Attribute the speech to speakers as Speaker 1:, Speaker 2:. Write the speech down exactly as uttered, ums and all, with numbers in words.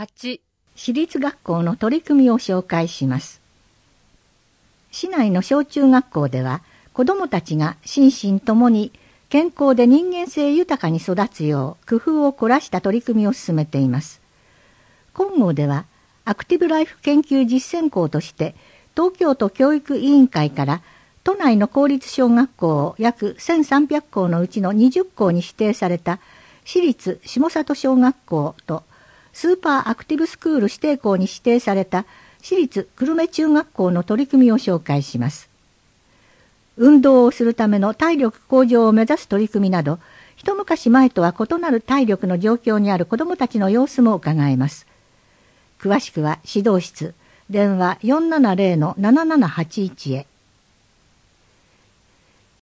Speaker 1: はち、
Speaker 2: 私立学校の取り組みを紹介します。市内の小中学校では、子どもたちが心身ともに健康で人間性豊かに育つよう工夫を凝らした取り組みを進めています。金剛では、アクティブライフ研究実践校として、東京都教育委員会から都内の公立小学校約せんさんびゃく校のうちのにじゅっ校に指定された私立下里小学校とスーパーアクティブスクール指定校に指定された私立久留米中学校の取り組みを紹介します。運動をするための体力向上を目指す取り組みなど、一昔前とは異なる体力の状況にある子どもたちの様子も伺えます。詳しくは指導室、電話 よんななゼロのななななはちいち へ。